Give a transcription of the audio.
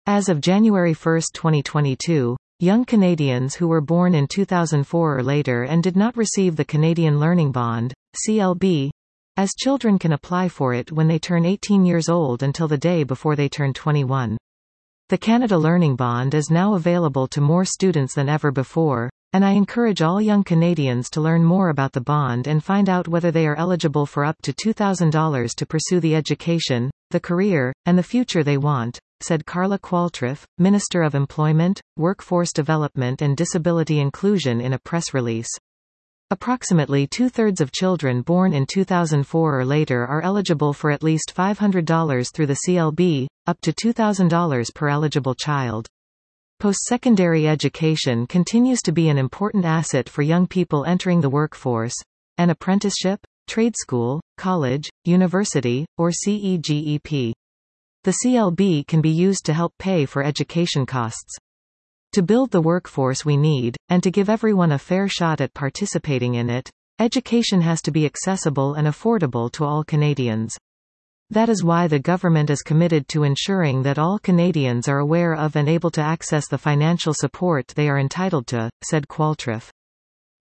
As of January 1, 2022, young Canadians who were born in 2004 or later and did not receive the Canadian Learning Bond, CLB, as children can apply for it when they turn 18 years old until the day before they turn 21. The Canada Learning Bond is now available to more students than ever before, and I encourage all young Canadians to learn more about the bond and find out whether they are eligible for up to $2,000 to pursue the education, the career, and the future they want, said Carla Qualtriff, Minister of Employment, Workforce Development and Disability Inclusion in a press release. Approximately two-thirds of children born in 2004 or later are eligible for at least $500 through the CLB, up to $2,000 per eligible child. Post-secondary education continues to be an important asset for young people entering the workforce. An apprenticeship, trade school, college, university, or CEGEP. The CLB can be used to help pay for education costs. To build the workforce we need, and to give everyone a fair shot at participating in it, education has to be accessible and affordable to all Canadians. That is why the government is committed to ensuring that all Canadians are aware of and able to access the financial support they are entitled to, said Qualtriff.